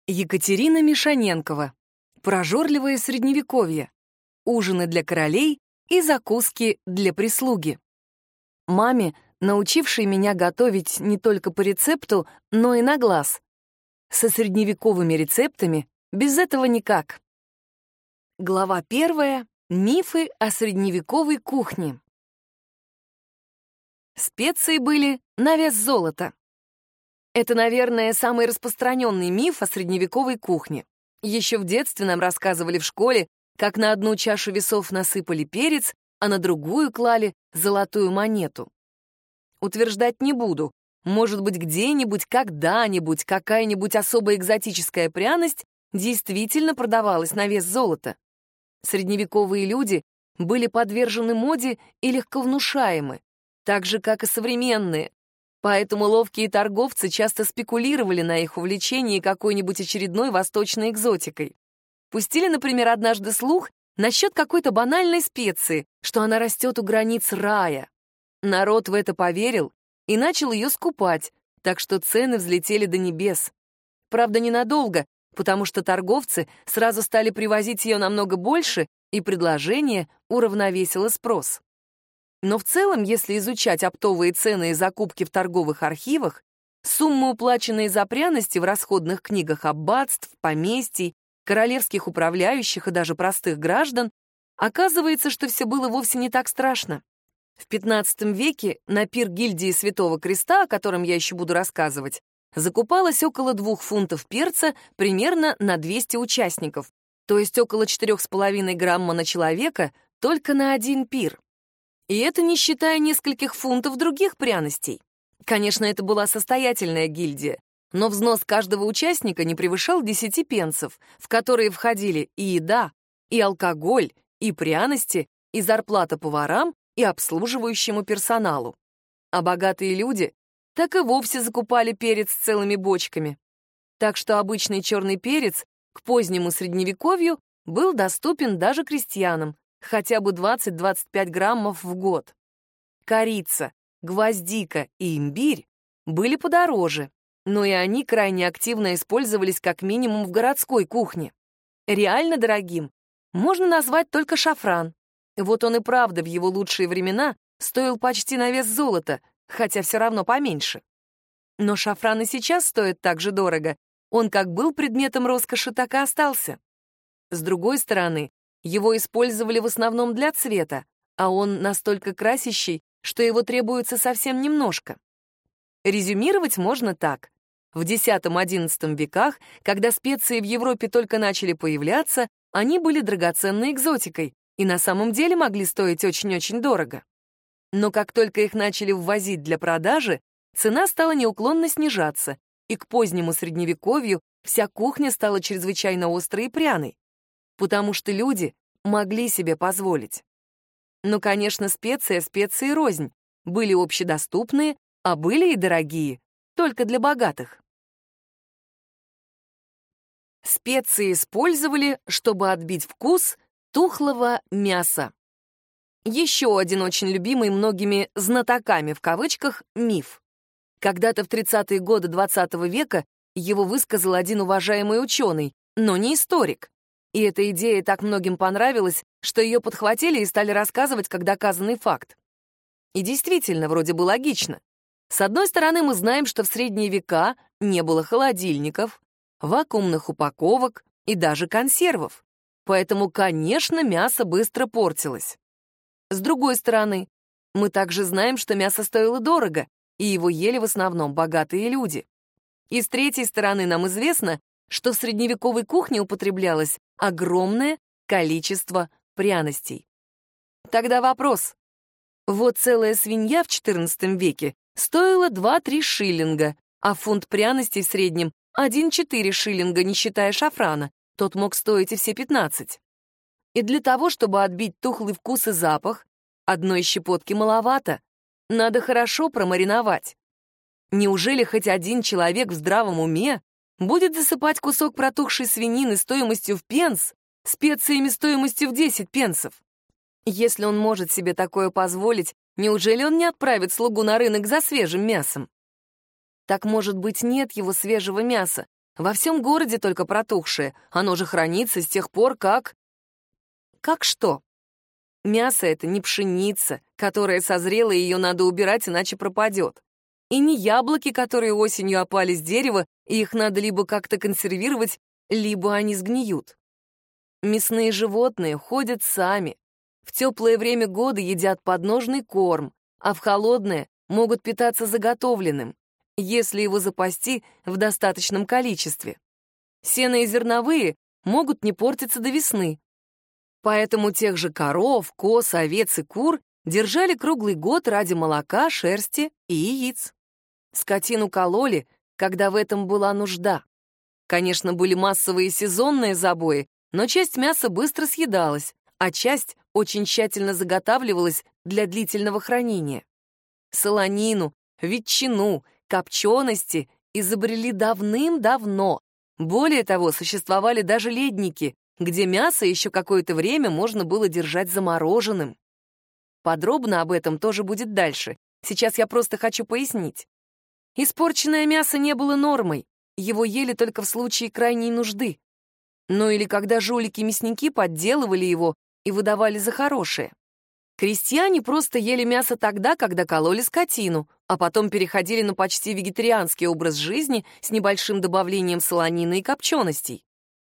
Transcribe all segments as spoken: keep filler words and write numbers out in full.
Екатерина Мишаненкова. Прожорливое средневековье. Ужины для королей и закуски для прислуги. Маме, научившей меня готовить не только по рецепту, но и на глаз. Со средневековыми рецептами без этого никак. Глава первая. Мифы о средневековой кухне. Специи были на вес золота. Это, наверное, самый распространенный миф о средневековой кухне. Еще в детстве нам рассказывали в школе, как на одну чашу весов насыпали перец, а на другую клали золотую монету. Утверждать не буду. Может быть, где-нибудь, когда-нибудь какая-нибудь особо экзотическая пряность действительно продавалась на вес золота. Средневековые люди были подвержены моде и легковнушаемы, так же, как и современные. Поэтому ловкие торговцы часто спекулировали на их увлечении какой-нибудь очередной восточной экзотикой. Пустили, например, однажды слух насчет какой-то банальной специи, что она растет у границ рая. Народ в это поверил и начал ее скупать, так что цены взлетели до небес. Правда, ненадолго, потому что торговцы сразу стали привозить ее намного больше, и предложение уравновесило спрос. Но в целом, если изучать оптовые цены и закупки в торговых архивах, суммы, уплаченные за пряности в расходных книгах аббатств, поместий, королевских управляющих и даже простых граждан, оказывается, что все было вовсе не так страшно. В пятнадцатом веке на пир гильдии Святого Креста, о котором я еще буду рассказывать, закупалось около двух фунтов перца примерно на двести участников, то есть около четырех с половиной грамма на человека только на один пир. И это не считая нескольких фунтов других пряностей. Конечно, это была состоятельная гильдия, но взнос каждого участника не превышал десяти пенсов, в которые входили и еда, и алкоголь, и пряности, и зарплата поварам и обслуживающему персоналу. А богатые люди так и вовсе закупали перец целыми бочками. Так что обычный черный перец к позднему средневековью был доступен даже крестьянам, хотя бы двадцать-двадцать пять граммов в год. Корица, гвоздика и имбирь были подороже, но и они крайне активно использовались как минимум в городской кухне. Реально дорогим можно назвать только шафран. Вот он и правда в его лучшие времена стоил почти на вес золота, хотя все равно поменьше. Но шафран и сейчас стоит так же дорого. Он как был предметом роскоши, так и остался. С другой стороны, его использовали в основном для цвета, а он настолько красящий, что его требуется совсем немножко. Резюмировать можно так. В десятом-одиннадцатом веках, когда специи в Европе только начали появляться, они были драгоценной экзотикой и на самом деле могли стоить очень-очень дорого. Но как только их начали ввозить для продажи, цена стала неуклонно снижаться, и к позднему средневековью вся кухня стала чрезвычайно острой и пряной, потому что люди могли себе позволить. Но, конечно, специи, специи рознь. Были общедоступные, а были и дорогие, только для богатых. Специи использовали, чтобы отбить вкус тухлого мяса. Еще один очень любимый многими «знатоками» в кавычках миф. Когда-то в тридцатые годы двадцатого века его высказал один уважаемый ученый, но не историк. И эта идея так многим понравилась, что ее подхватили и стали рассказывать как доказанный факт. И действительно, вроде бы логично. С одной стороны, мы знаем, что в средние века не было холодильников, вакуумных упаковок и даже консервов. Поэтому, конечно, мясо быстро портилось. С другой стороны, мы также знаем, что мясо стоило дорого, и его ели в основном богатые люди. И с третьей стороны, нам известно, что в средневековой кухне употреблялось огромное количество пряностей. Тогда вопрос. Вот целая свинья в четырнадцатом веке стоила два-три шиллинга, а фунт пряностей в среднем один-четыре шиллинга, не считая шафрана, тот мог стоить и все пятнадцать. И для того, чтобы отбить тухлый вкус и запах, одной щепотки маловато, надо хорошо промариновать. Неужели хоть один человек в здравом уме будет засыпать кусок протухшей свинины стоимостью в пенс специями стоимостью в десять пенсов? Если он может себе такое позволить, неужели он не отправит слугу на рынок за свежим мясом? Так, может быть, нет его свежего мяса, Во всем городе только протухшее. Оно же хранится с тех пор, как... Как что? Мясо — это не пшеница, которая созрела, и ее надо убирать, иначе пропадет. И не яблоки, которые осенью опали с дерева, и их надо либо как-то консервировать, либо они сгниют. Мясные животные ходят сами. В теплое время года едят подножный корм, а в холодное могут питаться заготовленным, если его запасти в достаточном количестве. Сено и зерновые могут не портиться до весны. Поэтому тех же коров, коз, овец и кур держали круглый год ради молока, шерсти и яиц. Скотину кололи, когда в этом была нужда. Конечно, были массовые сезонные забои, но часть мяса быстро съедалась, а часть очень тщательно заготавливалась для длительного хранения. Солонину, ветчину, копчености изобрели давным-давно. Более того, существовали даже ледники, где мясо еще какое-то время можно было держать замороженным. Подробно об этом тоже будет дальше. Сейчас я просто хочу пояснить. Испорченное мясо не было нормой, его ели только в случае крайней нужды. Ну или когда жулики-мясники подделывали его и выдавали за хорошее. Крестьяне просто ели мясо тогда, когда кололи скотину, а потом переходили на почти вегетарианский образ жизни с небольшим добавлением солонины и копченостей.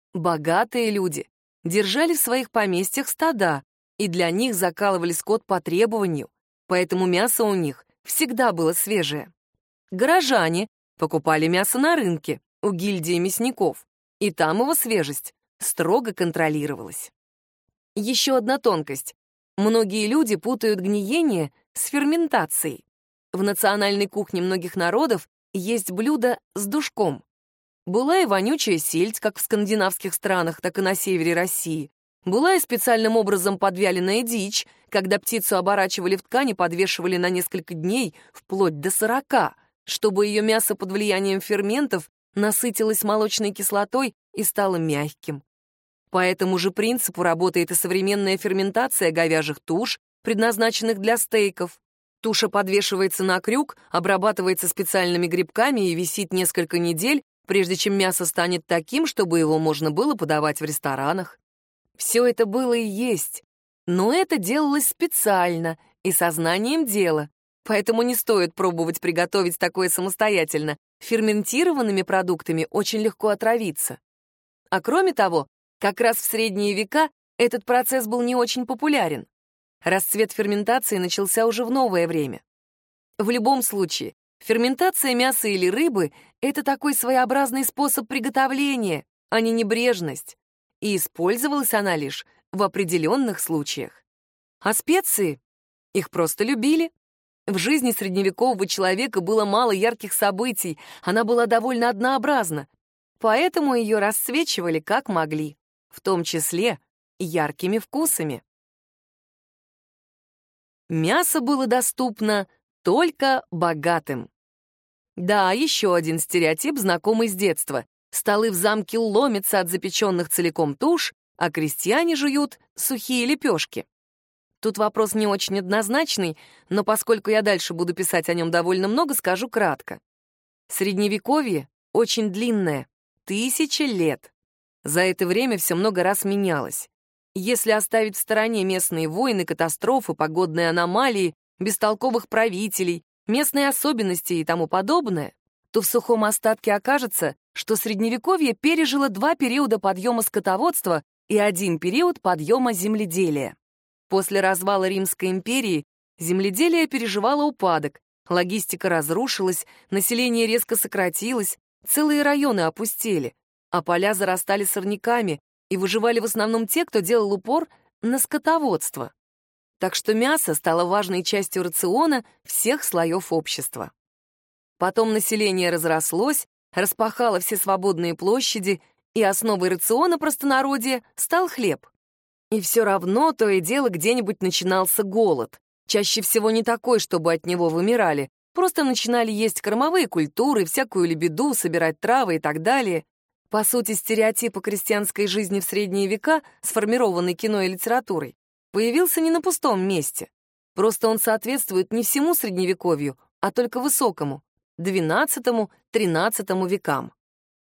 Богатые люди держали в своих поместьях стада, и для них закалывали скот по требованию, поэтому мясо у них всегда было свежее. Горожане покупали мясо на рынке у гильдии мясников, и там его свежесть строго контролировалась. Еще одна тонкость. Многие люди путают гниение с ферментацией. В национальной кухне многих народов есть блюдо с душком. Была и вонючая сельдь, как в скандинавских странах, так и на севере России. Была и специальным образом подвяленная дичь, когда птицу оборачивали в ткань и подвешивали на несколько дней, вплоть до сорока, чтобы ее мясо под влиянием ферментов насытилось молочной кислотой и стало мягким. По этому же принципу работает и современная ферментация говяжьих туш, предназначенных для стейков. Туша подвешивается на крюк, обрабатывается специальными грибками и висит несколько недель, прежде чем мясо станет таким, чтобы его можно было подавать в ресторанах. Все это было и есть, но это делалось специально и сознанием дела, поэтому не стоит пробовать приготовить такое самостоятельно. Ферментированными продуктами очень легко отравиться. А кроме того, как раз в средние века этот процесс был не очень популярен. Расцвет ферментации начался уже в новое время. В любом случае, ферментация мяса или рыбы — это такой своеобразный способ приготовления, а не небрежность. И использовалась она лишь в определенных случаях. А специи? Их просто любили. В жизни средневекового человека было мало ярких событий, она была довольно однообразна, поэтому ее расцвечивали как могли, в том числе яркими вкусами. Мясо было доступно только богатым. Да, еще один стереотип, знакомый с детства. Столы в замке ломятся от запеченных целиком туш, а крестьяне жуют сухие лепешки. Тут вопрос не очень однозначный, но поскольку я дальше буду писать о нем довольно много, скажу кратко. Средневековье очень длинное, тысячи лет. За это время все много раз менялось. Если оставить в стороне местные войны, катастрофы, погодные аномалии, бестолковых правителей, местные особенности и тому подобное, то в сухом остатке окажется, что Средневековье пережило два периода подъема скотоводства и один период подъема земледелия. После развала Римской империи земледелие переживало упадок, логистика разрушилась, население резко сократилось, целые районы опустели, а поля зарастали сорняками, и выживали в основном те, кто делал упор на скотоводство. Так что мясо стало важной частью рациона всех слоев общества. Потом население разрослось, распахало все свободные площади, и основой рациона простонародья стал хлеб. И все равно то и дело где-нибудь начинался голод. Чаще всего не такой, чтобы от него вымирали. Просто начинали есть кормовые культуры, всякую лебеду, собирать травы и так далее. По сути, стереотип о крестьянской жизни в средние века, сформированный кино и литературой, появился не на пустом месте. Просто он соответствует не всему Средневековью, а только высокому, двенадцатому-тринадцатому векам.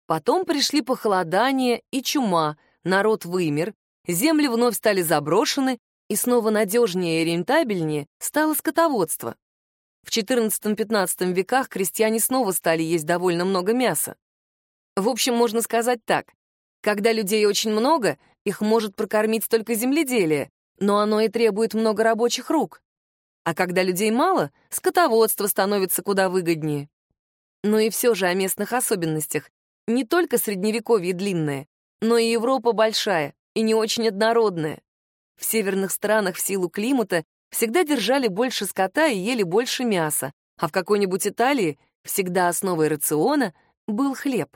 Потом пришли похолодание и чума, народ вымер, земли вновь стали заброшены, и снова надежнее и рентабельнее стало скотоводство. В четырнадцатом-пятнадцатом веках крестьяне снова стали есть довольно много мяса. В общем, можно сказать так. Когда людей очень много, их может прокормить только земледелие, но оно и требует много рабочих рук. А когда людей мало, скотоводство становится куда выгоднее. Но и все же о местных особенностях. Не только Средневековье длинное, но и Европа большая и не очень однородная. В северных странах в силу климата всегда держали больше скота и ели больше мяса, а в какой-нибудь Италии всегда основой рациона был хлеб.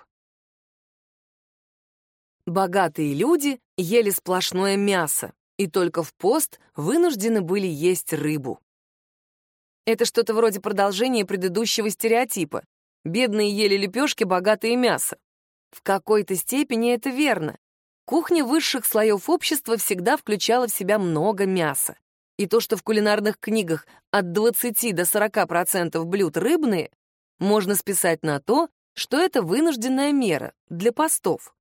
Богатые люди ели сплошное мясо, и только в пост вынуждены были есть рыбу. Это что-то вроде продолжения предыдущего стереотипа. Бедные ели лепешки, богатые — мясо. В какой-то степени это верно. Кухня высших слоев общества всегда включала в себя много мяса. И то, что в кулинарных книгах от двадцати до сорока процентов блюд рыбные, можно списать на то, что это вынужденная мера для постов.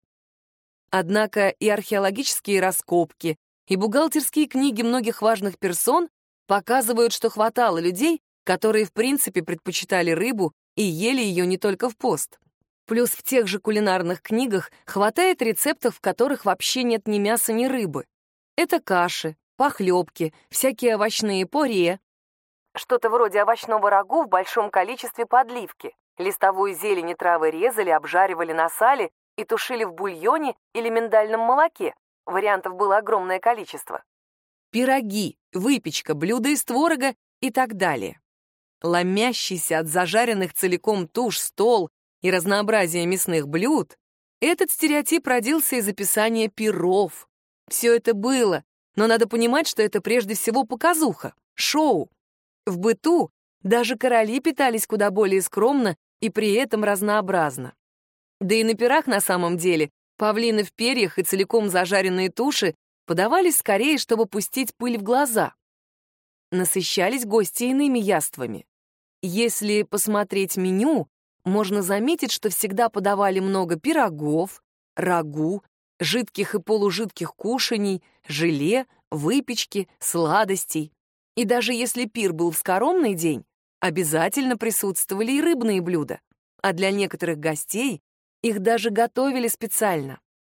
Однако и археологические раскопки, и бухгалтерские книги многих важных персон показывают, что хватало людей, которые в принципе предпочитали рыбу и ели ее не только в пост. Плюс в тех же кулинарных книгах хватает рецептов, в которых вообще нет ни мяса, ни рыбы. Это каши, похлебки, всякие овощные пюре. Что-то вроде овощного рагу в большом количестве подливки. Листовую зелень и травы резали, обжаривали на сале и тушили в бульоне или миндальном молоке. Вариантов было огромное количество. Пироги, выпечка, блюда из творога и так далее. Ломящийся от зажаренных целиком туш стол и разнообразие мясных блюд, этот стереотип родился из описания пиров. Все это было, но надо понимать, что это прежде всего показуха, шоу. В быту даже короли питались куда более скромно и при этом разнообразно. Да и на пирах на самом деле павлины в перьях и целиком зажаренные туши подавались скорее, чтобы пустить пыль в глаза. Насыщались гости иными яствами. Если посмотреть меню, можно заметить, что всегда подавали много пирогов, рагу, жидких и полужидких кушаний, желе, выпечки, сладостей. И даже если пир был в скоромный день, обязательно присутствовали и рыбные блюда, а для некоторых гостей их даже готовили специально.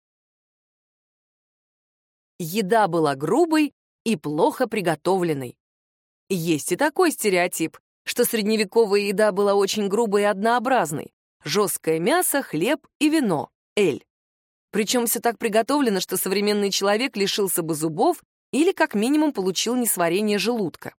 Еда была грубой и плохо приготовленной. Есть и такой стереотип, что средневековая еда была очень грубой и однообразной. Жесткое мясо, хлеб и вино, эль. Причем все так приготовлено, что современный человек лишился бы зубов или как минимум получил несварение желудка.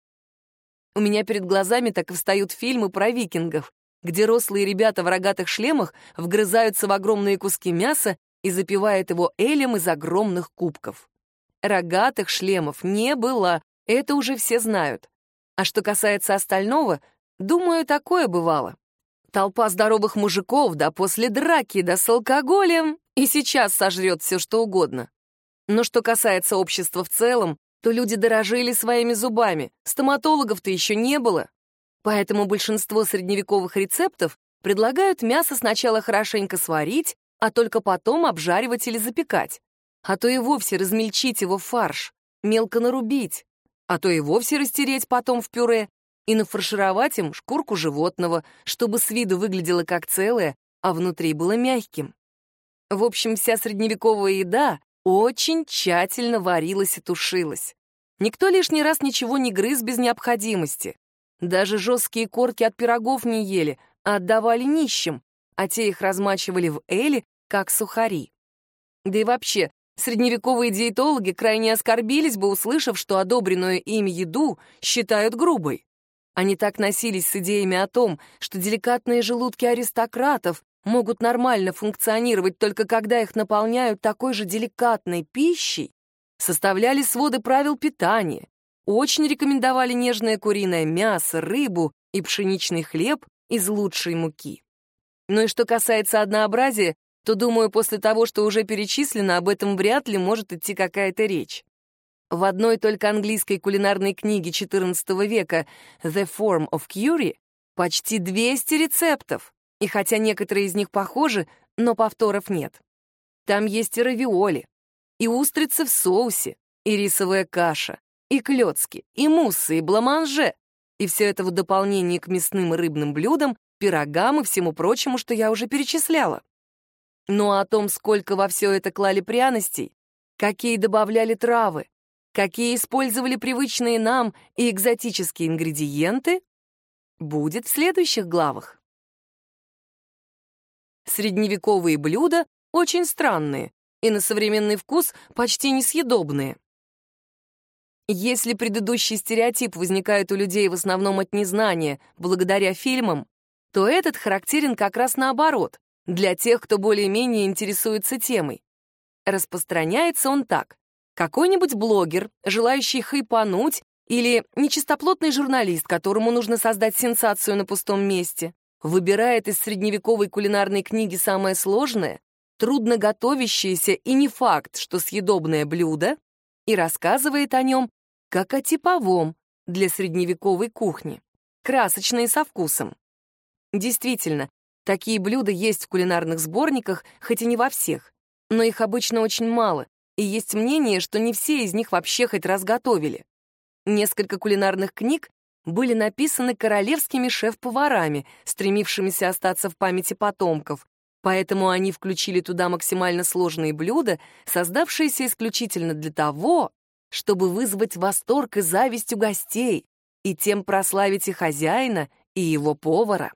У меня перед глазами так и встают фильмы про викингов, где рослые ребята в рогатых шлемах вгрызаются в огромные куски мяса и запивают его элем из огромных кубков. Рогатых шлемов не было, это уже все знают. А что касается остального, думаю, такое бывало. Толпа здоровых мужиков, да после драки, да с алкоголем, и сейчас сожрет все, что угодно. Но что касается общества в целом, то люди дорожили своими зубами, стоматологов-то еще не было. Поэтому большинство средневековых рецептов предлагают мясо сначала хорошенько сварить, а только потом обжаривать или запекать. А то и вовсе размельчить его в фарш, мелко нарубить, а то и вовсе растереть потом в пюре и нафаршировать им шкурку животного, чтобы с виду выглядело как целое, а внутри было мягким. В общем, вся средневековая еда очень тщательно варилась и тушилась. Никто лишний раз ничего не грыз без необходимости. Даже жесткие корки от пирогов не ели, а отдавали нищим, а те их размачивали в эле, как сухари. Да и вообще, средневековые диетологи крайне оскорбились бы, услышав, что одобренную им еду считают грубой. Они так носились с идеями о том, что деликатные желудки аристократов могут нормально функционировать только когда их наполняют такой же деликатной пищей, составляли своды правил питания, очень рекомендовали нежное куриное мясо, рыбу и пшеничный хлеб из лучшей муки. Ну и что касается однообразия, то, думаю, после того, что уже перечислено, об этом вряд ли может идти какая-то речь. В одной только английской кулинарной книге четырнадцатого века «The Form of Cury» почти двести рецептов, и хотя некоторые из них похожи, но повторов нет. Там есть и равиоли, и устрицы в соусе, и рисовая каша, и клёцки, и муссы, и бламанже. И все это в дополнение к мясным и рыбным блюдам, пирогам и всему прочему, что я уже перечисляла. Ну а о том, сколько во все это клали пряностей, какие добавляли травы, какие использовали привычные нам и экзотические ингредиенты, будет в следующих главах. Средневековые блюда очень странные и на современный вкус почти несъедобные. Если предыдущий стереотип возникает у людей в основном от незнания, благодаря фильмам, то этот характерен как раз наоборот, для тех, кто более-менее интересуется темой. Распространяется он так. Какой-нибудь блогер, желающий хайпануть, или нечистоплотный журналист, которому нужно создать сенсацию на пустом месте, выбирает из средневековой кулинарной книги самое сложное, трудно готовящееся и не факт, что съедобное блюдо, и рассказывает о нем как о типовом для средневековой кухни, красочно и со вкусом. Действительно, такие блюда есть в кулинарных сборниках, хоть и не во всех, но их обычно очень мало, и есть мнение, что не все из них вообще хоть раз готовили. Несколько кулинарных книг были написаны королевскими шеф-поварами, стремившимися остаться в памяти потомков, поэтому они включили туда максимально сложные блюда, создавшиеся исключительно для того, чтобы вызвать восторг и зависть у гостей и тем прославить и хозяина, и его повара.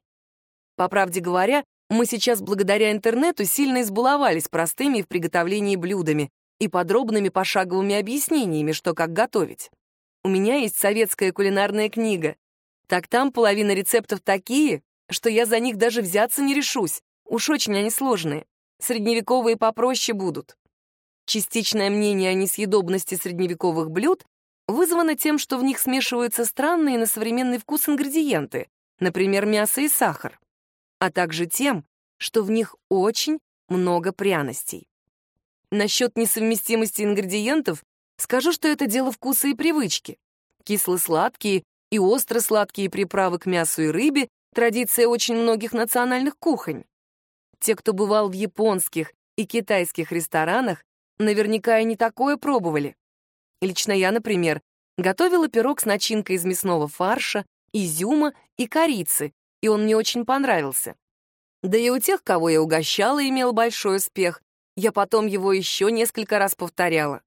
По правде говоря, мы сейчас благодаря интернету сильно избаловались простыми в приготовлении блюдами и подробными пошаговыми объяснениями, что как готовить. У меня есть советская кулинарная книга. Так там половина рецептов такие, что я за них даже взяться не решусь. Уж очень они сложные. Средневековые попроще будут. Частичное мнение о несъедобности средневековых блюд вызвано тем, что в них смешиваются странные на современный вкус ингредиенты, например, мясо и сахар, а также тем, что в них очень много пряностей. Насчет несовместимости ингредиентов скажу, что это дело вкуса и привычки. Кисло-сладкие и остро-сладкие приправы к мясу и рыбе — традиция очень многих национальных кухонь. Те, кто бывал в японских и китайских ресторанах, наверняка и не такое пробовали. Лично я, например, готовила пирог с начинкой из мясного фарша, изюма и корицы, и он мне очень понравился. Да и у тех, кого я угощала, имел большой успех. Я потом его еще несколько раз повторяла.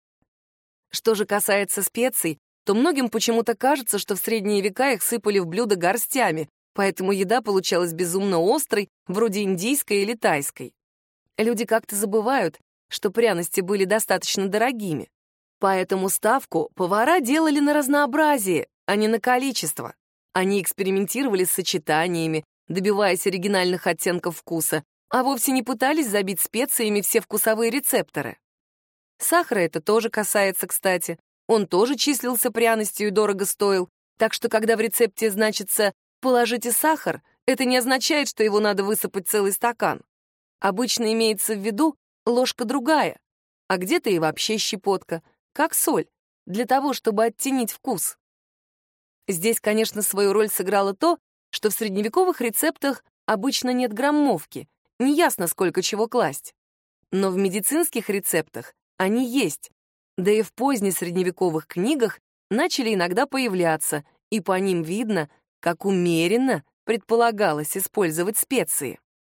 Что же касается специй, то многим почему-то кажется, что в средние века их сыпали в блюда горстями, поэтому еда получалась безумно острой, вроде индийской или тайской. Люди как-то забывают, что пряности были достаточно дорогими. Поэтому ставку повара делали на разнообразие, а не на количество. Они экспериментировали с сочетаниями, добиваясь оригинальных оттенков вкуса, а вовсе не пытались забить специями все вкусовые рецепторы. Сахара это тоже касается, кстати. Он тоже числился пряностью и дорого стоил, так что когда в рецепте значится «положите сахар», это не означает, что его надо высыпать целый стакан. Обычно имеется в виду ложка другая, а где-то и вообще щепотка, как соль, для того, чтобы оттенить вкус. Здесь, конечно, свою роль сыграло то, что в средневековых рецептах обычно нет граммовки, неясно, сколько чего класть. Но в медицинских рецептах они есть, да и в позднесредневековых книгах начали иногда появляться, и по ним видно, как умеренно предполагалось использовать специи.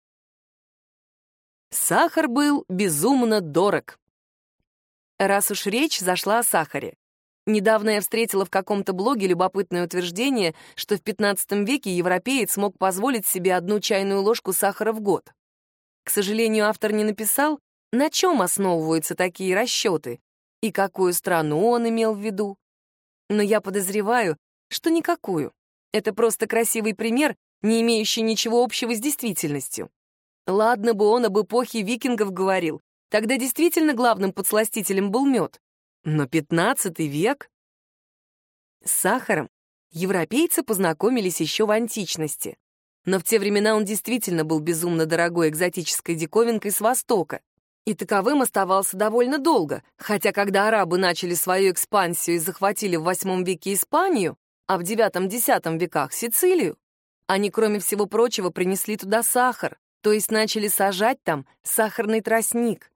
Сахар был безумно дорог. Раз уж речь зашла о сахаре. Недавно я встретила в каком-то блоге любопытное утверждение, что в пятнадцатом веке европеец мог позволить себе одну чайную ложку сахара в год. К сожалению, автор не написал, на чем основываются такие расчеты и какую страну он имел в виду. Но я подозреваю, что никакую. Это просто красивый пример, не имеющий ничего общего с действительностью. Ладно бы он об эпохе викингов говорил, тогда действительно главным подсластителем был мед. Но пятнадцатый век? С сахаром европейцы познакомились еще в античности. Но в те времена он действительно был безумно дорогой экзотической диковинкой с Востока. И таковым оставался довольно долго, хотя когда арабы начали свою экспансию и захватили в восьмом веке Испанию, а в девятом-десятом веках Сицилию, они, кроме всего прочего, принесли туда сахар, То есть начали сажать там сахарный тростник.